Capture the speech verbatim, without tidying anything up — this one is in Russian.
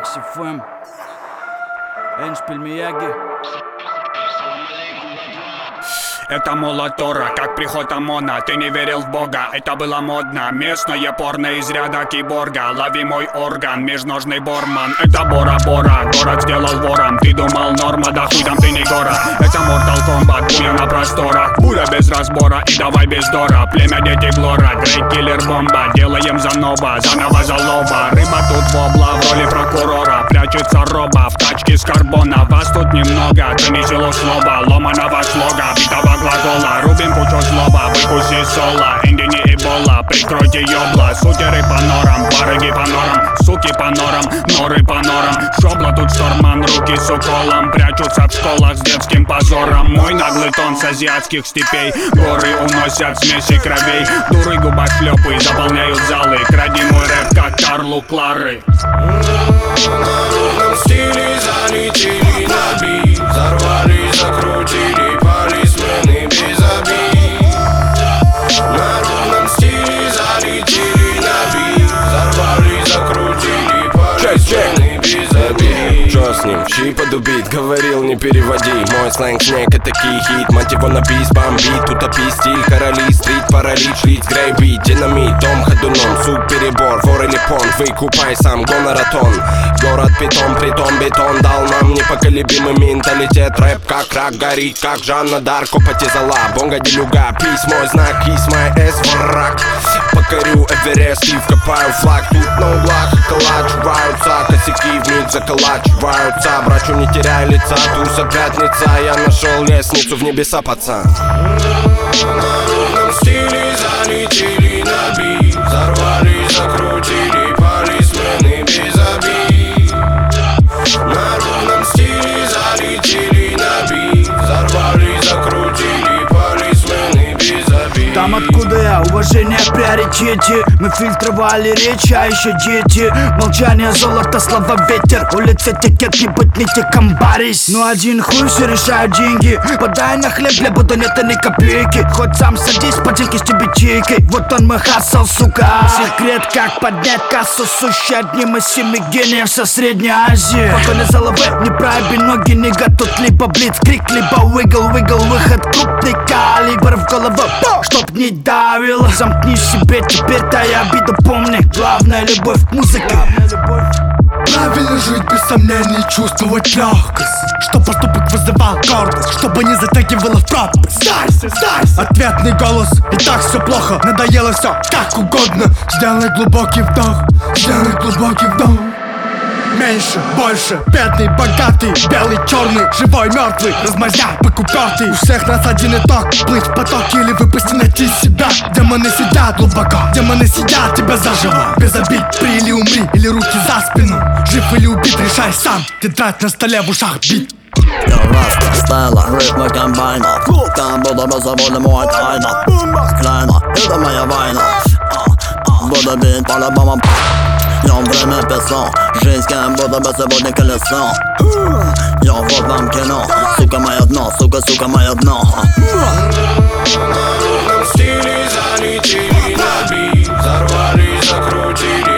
Макс эф эм, Эндшпиль Мияги. Это молотора, как приход ОМОНа. Ты не верил в Бога, это было модно. Местное порно из ряда киборга. Лови мой орган, межножный борман. Это Бора-Бора, город сделал вором. Ты думал норма, да хуй там ты не гора. Это Mortal Kombat, буя на просторах. Пуля без разбора и давай без дора. Племя дети Глора, Грейт Киллер бомба. Делаем заново, заново залова. Рыба тут вобла в роли прокурора. Прячется роба в тачке с карбона. Вас тут немного, ты не село слова. Ломаного слога, битого глагола. Рубим кучу злоба, выкуси соло. Инди не эбола, прикройте ёбла. Сутеры по норам, барыги по норам. Суки по норам, норы по норам. Шобла тут шторман, руки с уколом. Прячутся в школах с детским позором. Мой наглый тон с азиатских степей. Горы уносят смеси кровей. Дуры губошлёпы заполняют залы. Кради мой рэп, как Карлу Клары. На ровном стиле залетели на бит. Взорвали, закрутили полисмены без обид. На ровном стиле залетели на бит. Взорвали, закрутили полисмены без обид. Чё с ним? Щи подубит, говорил не переводи. Мой сленг снег это кей-хит. Мать его на бис, бомбит, утопи стиль. Короли, стрит, паралич, лить, грейбит. Динамит, дом ходуном, суп, перебор. Вор или понт, выкупай сам, гоноратон. Город питон, притом бетон дал нам непоколебимый менталитет. Рэп как рак, горит как Жанна Дарко. Потизала, бонга делюга, письмо, знак, кисма, эс, враг. Покорю Эверест и вкопаю флаг. Тут на углах околачиваются косяки, вмиг заколачиваются. Брачу не теряй лица, туса пятница. Я нашел лестницу в небеса, пацан. На ровном стиле залетели на бит. Взорвали, закрутили полисмены без обид. На ровном стиле залетели на бит. Взорвали, закрутили полисмены без обид. Там откуда я, уважение в приоритете. Мы фильтровали речь, а еще дети. Молчание, золото, слова, ветер. Улица текет, не быть не текамбарись. Ну один хуй, все решают деньги. Подай на хлеб, для буду нет ни копейки. Хоть сам садись, поделки с тюбетейкой. Вот он мой хассл, сука. Секрет, как поднять кассу, сущий одним из семи гениев со Средней Азии. Покойный заловы, не проеби ноги, нига. Тут либо блицкрик, либо уигл, уигл. Выход крупный калибр в голову, чтоб не давил. Замкни себе, теперь-то я обиду помни. Главная любовь к музыке. Правильно жить без сомнений, чувствовать легкость. Чтоб поступок вызывал гордость, чтобы не затягивало в пропасть. Сдайся, сдайся. Ответный голос, и так все плохо. Надоело все как угодно. Сделай глубокий вдох, сделай глубокий вдох. Меньше, больше, бедный, богатый, белый, черный, живой, мертвый, размазня, покупертый. У всех нас один итог, плыть в потоке или выпусти, найти себя. Демоны сидят глубоко, демоны сидят тебя заживо. Без обид, при или умри, или руки за спину. Жив или убит, решай сам, тетрадь на столе в ушах бит. Я раста, стайла, ритмы комбайна. Там буду беззаботный мой тайна. Клейна, это моя война. Буду бить по-любому. Я время писал, жизнь кем будто бы сегодня колесо. Я вот вам кино, сука мое дно, сука, сука мое дно. На ровном стиле залетели на бит. Взорвали, закрутили